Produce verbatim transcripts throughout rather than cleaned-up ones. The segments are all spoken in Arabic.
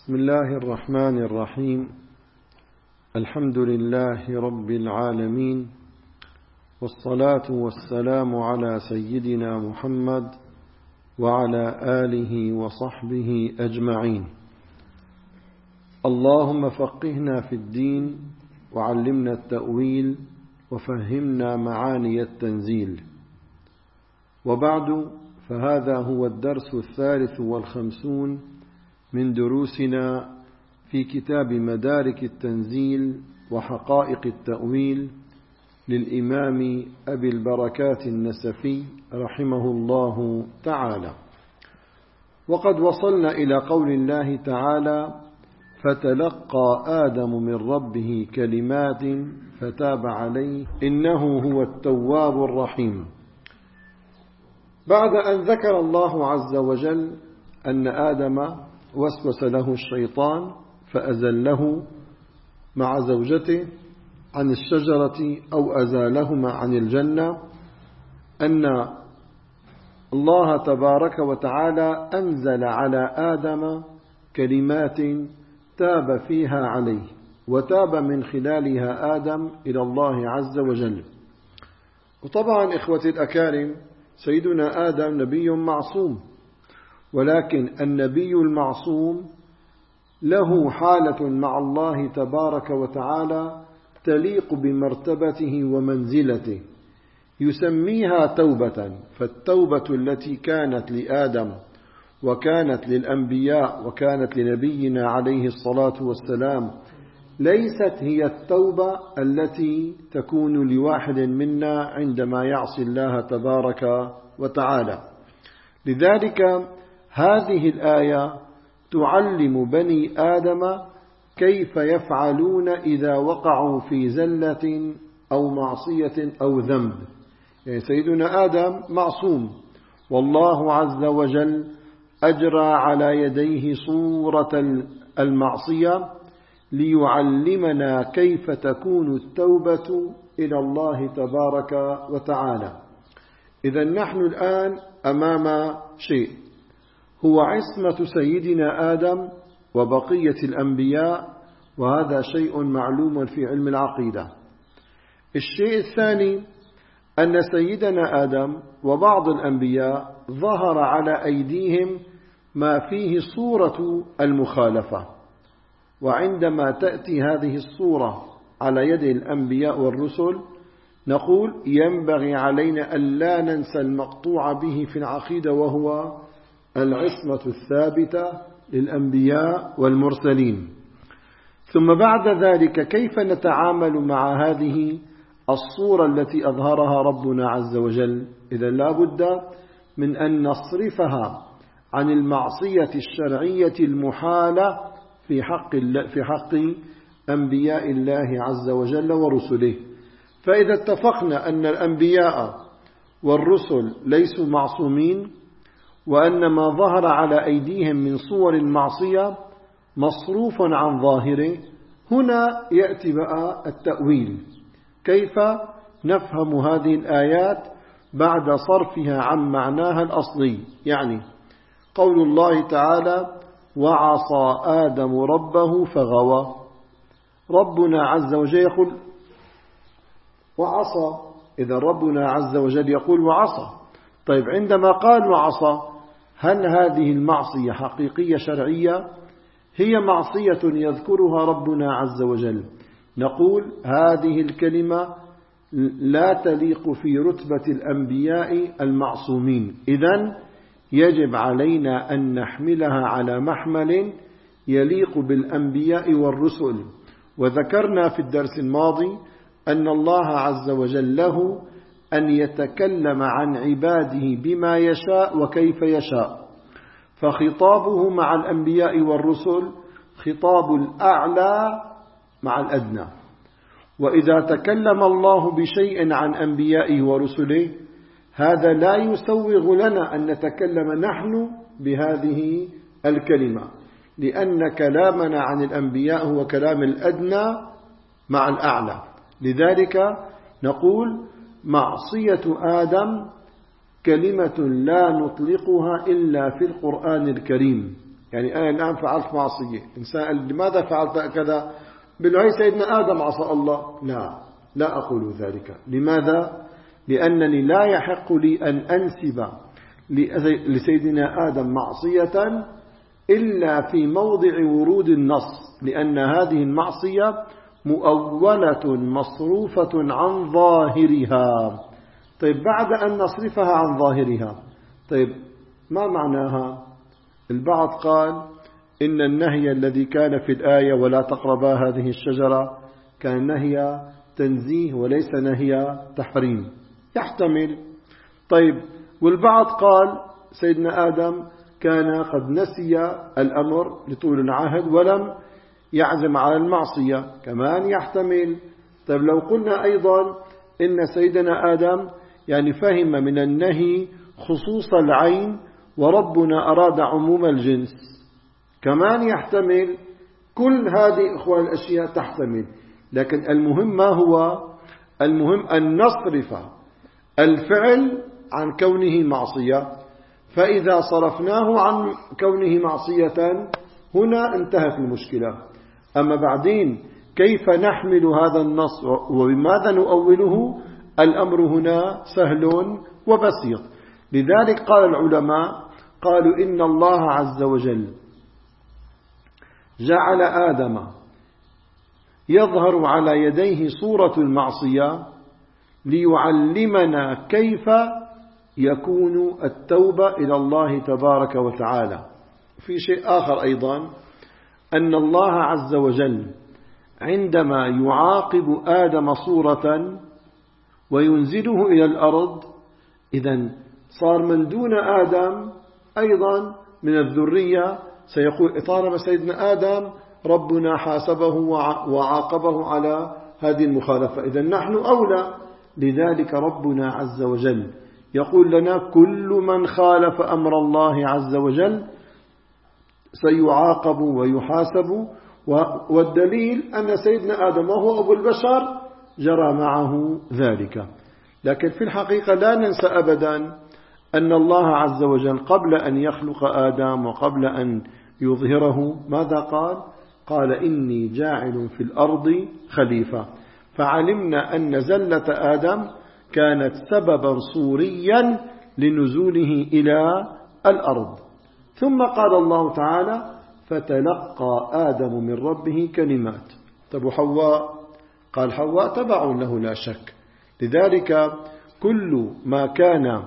بسم الله الرحمن الرحيم. الحمد لله رب العالمين، والصلاة والسلام على سيدنا محمد وعلى آله وصحبه أجمعين. اللهم فقهنا في الدين وعلمنا التأويل وفهمنا معاني التنزيل. وبعد، فهذا هو الدرس الثالث والخمسون من دروسنا في كتاب مدارك التنزيل وحقائق التأويل للإمام أبي البركات النسفي رحمه الله تعالى. وقد وصلنا إلى قول الله تعالى: فتلقى آدم من ربه كلمات فتاب عليه إنه هو التواب الرحيم. بعد أن ذكر الله عز وجل أن آدم وسوس له الشيطان فأزله مع زوجته عن الشجرة أو أزالهما عن الجنة، أن الله تبارك وتعالى أنزل على آدم كلمات تاب فيها عليه، وتاب من خلالها آدم إلى الله عز وجل. وطبعا إخوتي الأكارم، سيدنا آدم نبي معصوم، ولكن النبي المعصوم له حالة مع الله تبارك وتعالى تليق بمرتبته ومنزلته، يسميها توبة. فالتوبة التي كانت لآدم وكانت للأنبياء وكانت لنبينا عليه الصلاة والسلام ليست هي التوبة التي تكون لواحد منا عندما يعصي الله تبارك وتعالى. لذلك هذه الآية تعلم بني آدم كيف يفعلون إذا وقعوا في زلة أو معصية أو ذنب. يعني سيدنا آدم معصوم، والله عز وجل أجرى على يديه صورة المعصية ليعلمنا كيف تكون التوبة إلى الله تبارك وتعالى. إذا نحن الآن أمام شيء هو عصمة سيدنا آدم وبقية الأنبياء، وهذا شيء معلوم في علم العقيدة. الشيء الثاني أن سيدنا آدم وبعض الأنبياء ظهر على أيديهم ما فيه صورة المخالفة، وعندما تأتي هذه الصورة على يد الأنبياء والرسل نقول ينبغي علينا أن لا ننسى المقطوع به في العقيدة، وهو العصمة الثابتة للأنبياء والمرسلين. ثم بعد ذلك كيف نتعامل مع هذه الصورة التي أظهرها ربنا عز وجل؟ إذا لا بد من أن نصرفها عن المعصية الشرعية المحالة في حق في حق أنبياء الله عز وجل ورسله. فإذا اتفقنا أن الأنبياء والرسل ليسوا معصومين، وأن ما ظهر على أيديهم من صور المعصية مصروف عن ظاهره، هنا يأتي بقى التأويل. كيف نفهم هذه الآيات بعد صرفها عن معناها الأصلي؟ يعني قول الله تعالى: وعصى آدم ربه فغوى. ربنا عز وجل يقول وعصى، إذا ربنا عز وجل يقول وعصى. طيب، عندما قال وعصى، هل هذه المعصية حقيقية شرعية؟ هي معصية يذكرها ربنا عز وجل. نقول هذه الكلمة لا تليق في رتبة الأنبياء المعصومين، إذن يجب علينا أن نحملها على محمل يليق بالأنبياء والرسل. وذكرنا في الدرس الماضي أن الله عز وجل له أن يتكلم عن عباده بما يشاء وكيف يشاء، فخطابه مع الأنبياء والرسل خطاب الأعلى مع الأدنى. وإذا تكلم الله بشيء عن أنبيائه ورسله، هذا لا يسوغ لنا أن نتكلم نحن بهذه الكلمة، لأن كلامنا عن الأنبياء هو كلام الأدنى مع الأعلى. لذلك نقول معصية آدم كلمة لا نطلقها إلا في القرآن الكريم، يعني أنا الآن فعلت معصية، إنسان قال لماذا فعلت كذا؟ بل هي سيدنا آدم عصى الله. لا لا أقول ذلك. لماذا؟ لأنني لا يحق لي أن أنسب لسيدنا آدم معصية إلا في موضع ورود النص، لأن هذه المعصية مؤولة مصروفة عن ظاهرها. طيب بعد أن نصرفها عن ظاهرها، طيب ما معناها؟ البعض قال إن النهي الذي كان في الآية ولا تقربا هذه الشجرة كان نهي تنزيه وليس نهي تحريم، يحتمل. طيب والبعض قال سيدنا آدم كان قد نسي الأمر لطول العهد ولم يعزم على المعصية، كمان يحتمل. طيب لو قلنا أيضا إن سيدنا آدم يعني فهم من النهي خصوص العين وربنا أراد عموم الجنس، كمان يحتمل. كل هذه إخوان الأشياء تحتمل، لكن المهم ما هو؟ المهم أن نصرف الفعل عن كونه معصية، فإذا صرفناه عن كونه معصية هنا انتهت المشكلة. أما بعدين كيف نحمل هذا النص وبماذا نؤوله؟ الأمر هنا سهل وبسيط. لذلك قال العلماء قالوا إن الله عز وجل جعل آدم يظهر على يديه صورة المعصية ليعلمنا كيف يكون التوبة إلى الله تبارك وتعالى. في شيء آخر أيضا، أن الله عز وجل عندما يعاقب آدم صورة وينزله إلى الأرض، إذن صار من دون آدم أيضا من الذرية سيقول طالما سيدنا آدم ربنا حاسبه وعاقبه على هذه المخالفة، إذن نحن أولى. لذلك ربنا عز وجل يقول لنا كل من خالف أمر الله عز وجل سيعاقب ويحاسب. والدليل أن سيدنا آدم وهو أبو البشر جرى معه ذلك. لكن في الحقيقة لا ننسى أبدا أن الله عز وجل قبل أن يخلق آدم وقبل أن يظهره ماذا قال؟ قال إني جاعل في الأرض خليفة. فعلمنا أن زلة آدم كانت سببا صوريا لنزوله إلى الأرض. ثم قال الله تعالى فتلقى آدم من ربه كلمات. طب حواء؟ قال حواء تبع له لا شك. لذلك كل ما كان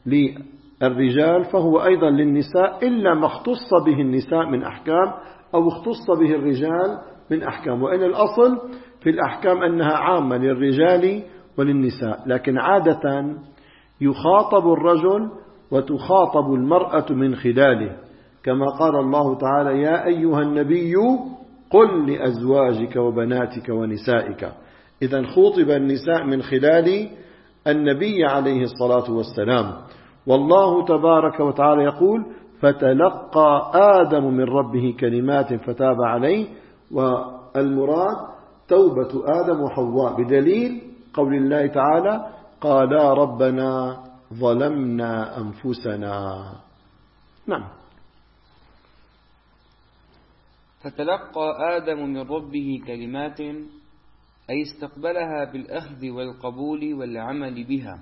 للرجال فهو أيضا للنساء إلا ما اختص به النساء من أحكام أو اختص به الرجال من أحكام، وإن الأصل في الأحكام أنها عامة للرجال وللنساء، لكن عادة يخاطب الرجل وتخاطب المرأة من خلاله، كما قال الله تعالى يا أيها النبي قل لأزواجك وبناتك ونسائك. إذن خوطب النساء من خلال النبي عليه الصلاة والسلام. والله تبارك وتعالى يقول فتلقى آدم من ربه كلمات فتاب عليه، والمراد توبة آدم وحواء بدليل قول الله تعالى قالا ربنا ظلمنا أنفسنا. نعم. فتلقى آدم من ربه كلمات أي استقبلها بالأخذ والقبول والعمل بها.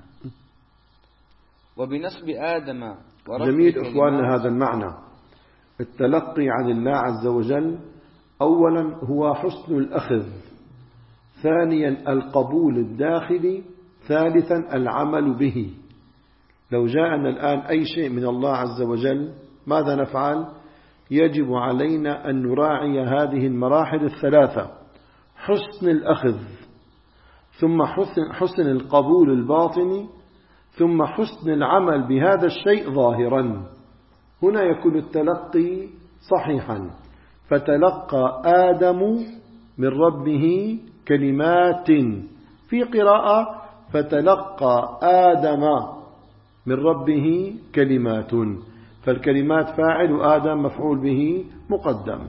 وبنصب آدم ورفع جميل إخواننا هذا المعنى. التلقي عن الله عز وجل أولا هو حسن الأخذ، ثانيا القبول الداخلي، ثالثا العمل به. لو جاءنا الآن أي شيء من الله عز وجل ماذا نفعل؟ يجب علينا أن نراعي هذه المراحل الثلاثة: حسن الأخذ، ثم حسن, حسن القبول الباطني، ثم حسن العمل بهذا الشيء ظاهرا. هنا يكون التلقي صحيحا. فتلقى آدم من ربه كلمات، في قراءة فتلقى آدم من ربه كلمات، فالكلمات فاعل آدم مفعول به مقدم.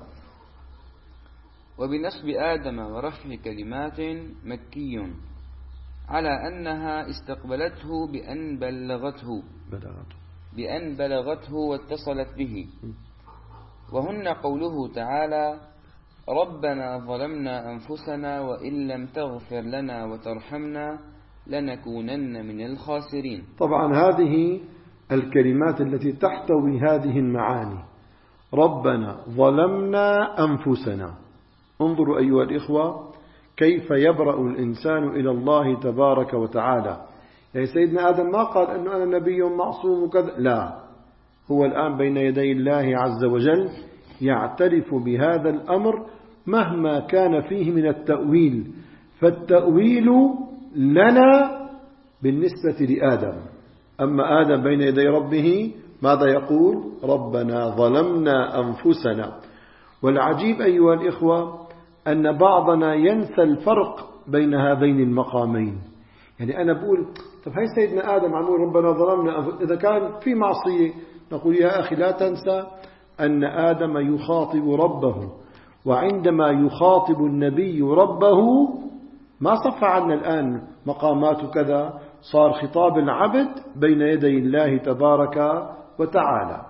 وبنصب آدم ورفع كلمات مكي على أنها استقبلته بأن بلغته بلغته بأن بلغته واتصلت به. وهن قوله تعالى: ربنا ظلمنا أنفسنا وإن لم تغفر لنا وترحمنا لنكونن من الخاسرين. طبعا هذه الكلمات التي تحتوي هذه المعاني: ربنا ظلمنا أنفسنا. انظروا أيها الإخوة كيف يبرأ الإنسان إلى الله تبارك وتعالى. يعني سيدنا آدم ما قال أنه أنا نبي معصوم وكذا، لا، هو الآن بين يدي الله عز وجل يعترف بهذا الأمر مهما كان فيه من التأويل، فالتأويل لنا بالنسبة لآدم. أما آدم بين يدي ربه ماذا يقول؟ ربنا ظلمنا أنفسنا. والعجيب أيها الإخوة أن بعضنا ينسى الفرق بين هذين المقامين. يعني أنا بقول طب هاي سيدنا آدم عم يقول ربنا ظلمنا أنفسنا، إذا كان في معصية نقول يا أخي لا تنسى أن آدم يخاطب ربه، وعندما يخاطب النبي ربه ما صف عنا الآن مقامات كذا، صار خطاب العبد بين يدي الله تبارك وتعالى.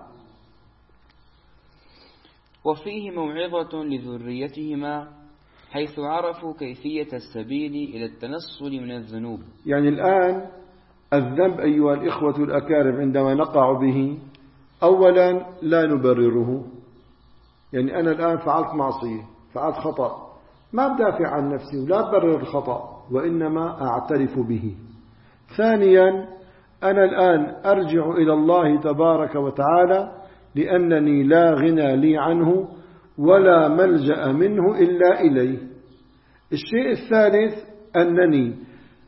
وفيه موعظة لذريتهما حيث عرفوا كيفية السبيل إلى التنصل من الذنوب. يعني الآن الذنب أيها الإخوة الأكارم عندما نقع به أولا لا نبرره. يعني أنا الآن فعلت معصية، فعلت خطأ، ما بدافع عن نفسي ولا أبرر الخطأ، وإنما أعترف به. ثانيا أنا الآن أرجع إلى الله تبارك وتعالى لأنني لا غنى لي عنه ولا ملجأ منه إلا إليه. الشيء الثالث أنني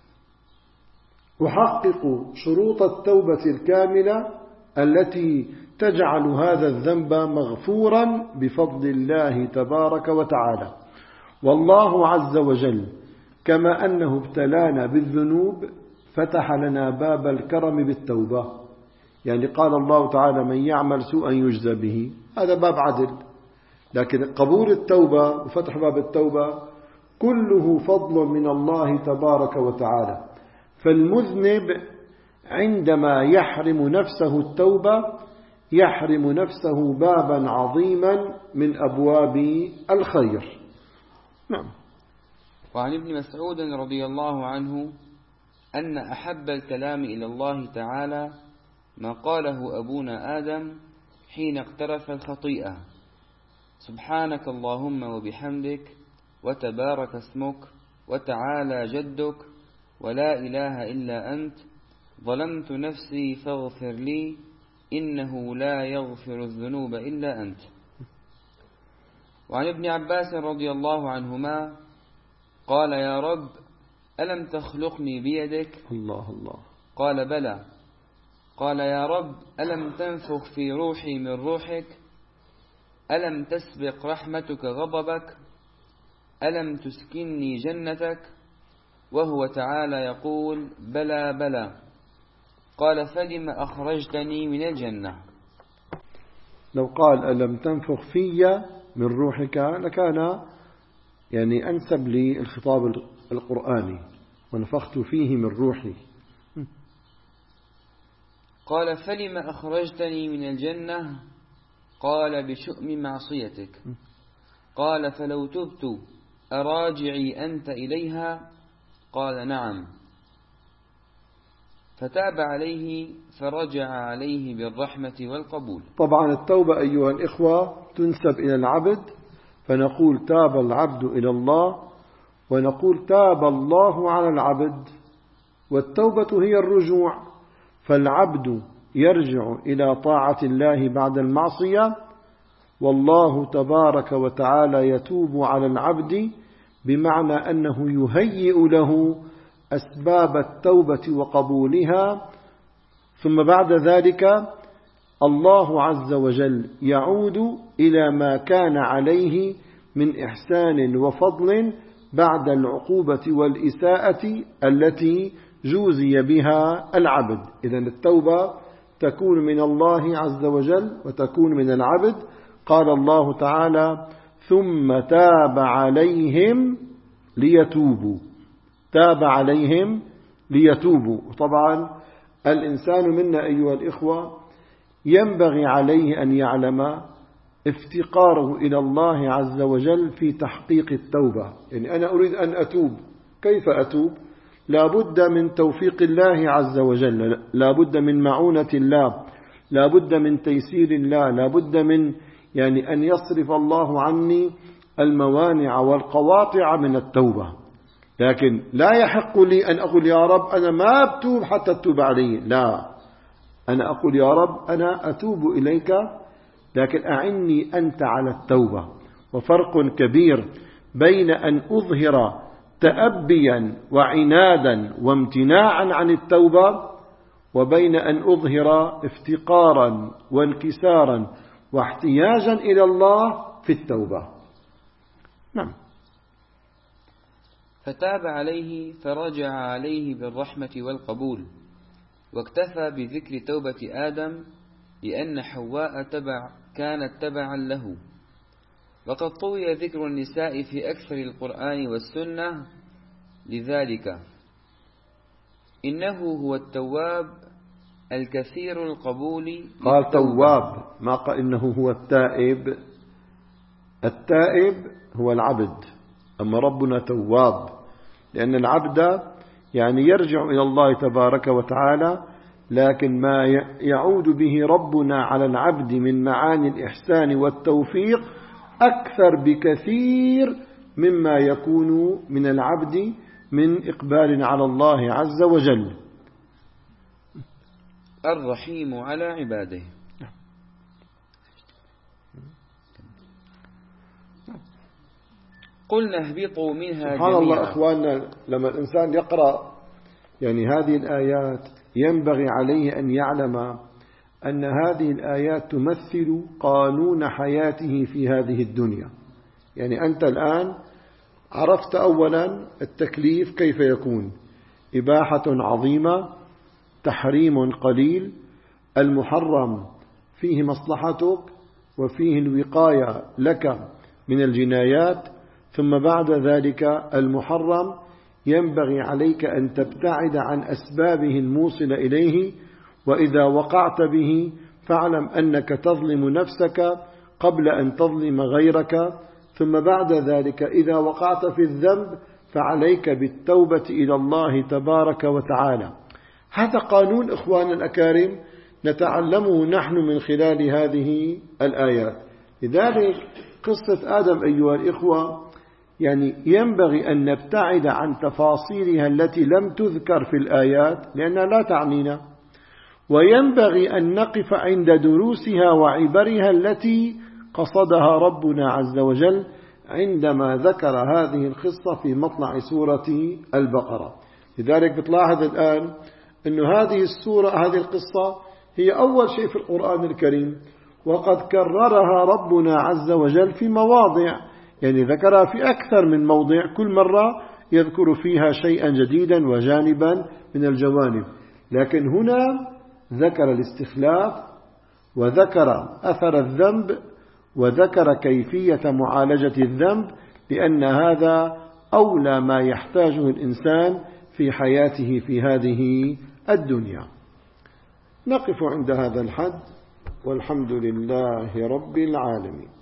أحقق شروط التوبة الكاملة التي تجعل هذا الذنب مغفورا بفضل الله تبارك وتعالى. والله عز وجل كما أنه ابتلانا بالذنوب فتح لنا باب الكرم بالتوبة. يعني قال الله تعالى من يعمل سوءا يجزى به، هذا باب عدل. لكن قبول التوبة وفتح باب التوبة كله فضل من الله تبارك وتعالى. فالمذنب عندما يحرم نفسه التوبة يحرم نفسه بابا عظيما من أبواب الخير. نعم. وعن ابن مسعود رضي الله عنه أن أحب الكلام إلى الله تعالى ما قاله أبونا آدم حين اقترف الخطيئة: سبحانك اللهم وبحمدك وتبارك اسمك وتعالى جدك ولا إله إلا أنت ظلمت نفسي فاغفر لي إنه لا يغفر الذنوب إلا أنت. وعن ابن عباس رضي الله عنهما قال: يا رب ألم تخلقني بيدك؟ الله الله. قال: بلى. قال: يا رب ألم تنفخ في روحي من روحك؟ ألم تسبق رحمتك غضبك؟ ألم تسكنني جنتك؟ وهو تعالى يقول: بلى بلى. قال: فلم أخرجتني من الجنة؟ لو قال ألم تنفخ في من روحك لكان يعني أنسب لي الخطاب القرآني، ونفخت فيه من روحي. قال: فلم أخرجتني من الجنة؟ قال: بشؤم معصيتك. قال: فلو تبت أراجعي أنت إليها؟ قال: نعم. فتاب عليه فرجع عليه بالرحمة والقبول. طبعا التوبة أيها الإخوة تنسب إلى العبد، فنقول تاب العبد إلى الله، ونقول تاب الله على العبد. والتوبة هي الرجوع، فالعبد يرجع إلى طاعة الله بعد المعصية، والله تبارك وتعالى يتوب على العبد، بمعنى أنه يهيئ له أسباب التوبة وقبولها. ثم بعد ذلك الله عز وجل يعود إلى ما كان عليه من إحسان وفضل بعد العقوبة والإساءة التي جوزي بها العبد. إذن التوبة تكون من الله عز وجل وتكون من العبد. قال الله تعالى: ثم تاب عليهم ليتوبوا. تاب عليهم ليتوبوا. طبعا الإنسان منا أيها الإخوة ينبغي عليه أن يعلم افتقاره إلى الله عز وجل في تحقيق التوبة. يعني أنا أريد أن أتوب، كيف أتوب؟ لا بد من توفيق الله عز وجل، لا بد من معونة الله، لا بد من تيسير الله، لا بد من يعني أن يصرف الله عني الموانع والقواطع من التوبة. لكن لا يحق لي أن أقول يا رب أنا ما أتوب حتى تتوب علي، لا، أنا أقول يا رب أنا أتوب إليك لكن أعني أنت على التوبة. وفرق كبير بين أن أظهر تأبيا وعنادا وامتناعا عن التوبة وبين أن أظهر افتقارا وانكسارا واحتياجا إلى الله في التوبة. نعم. فتاب عليه فرجع عليه بالرحمة والقبول، واكتفى بذكر توبة آدم لأن حواء تبع كانت تبعا له. وقد طوي ذكر النساء في أكثر القرآن والسنة لذلك. إنه هو التواب الكثير القبول. قال تواب، ما قال إنه هو التائب. التائب هو العبد، أما ربنا تواب، لأن العبد يعني يرجع إلى الله تبارك وتعالى، لكن ما يعود به ربنا على العبد من معاني الإحسان والتوفيق أكثر بكثير مما يكون من العبد من إقبال على الله عز وجل. الرحيم على عباده. قلنا اهبطوا منها سبحان جميعا. الله أخواننا، لما الإنسان يقرأ يعني هذه الآيات ينبغي عليه أن يعلم أن هذه الآيات تمثل قانون حياته في هذه الدنيا. يعني أنت الآن عرفت أولا التكليف كيف يكون: إباحة عظيمة، تحريم قليل، المحرم فيه مصلحتك وفيه الوقاية لك من الجنايات، ثم بعد ذلك المحرم ينبغي عليك أن تبتعد عن أسبابه الموصلة إليه، وإذا وقعت به فاعلم أنك تظلم نفسك قبل أن تظلم غيرك، ثم بعد ذلك إذا وقعت في الذنب فعليك بالتوبة إلى الله تبارك وتعالى. هذا قانون إخوان الأكارم نتعلمه نحن من خلال هذه الآيات. لذلك قصة آدم أيها الإخوة يعني ينبغي أن نبتعد عن تفاصيلها التي لم تذكر في الآيات لأنها لا تعنينا، وينبغي أن نقف عند دروسها وعبرها التي قصدها ربنا عز وجل عندما ذكر هذه القصة في مطلع سورة البقرة. لذلك بتلاحظ الآن أن هذه السورة هذه القصة هي أول شيء في القرآن الكريم، وقد كررها ربنا عز وجل في مواضع، يعني ذكرها في أكثر من موضع، كل مرة يذكر فيها شيئا جديدا وجانبا من الجوانب. لكن هنا ذكر الاستخلاف وذكر أثر الذنب وذكر كيفية معالجة الذنب، لأن هذا أولى ما يحتاجه الإنسان في حياته في هذه الدنيا. نقف عند هذا الحد، والحمد لله رب العالمين.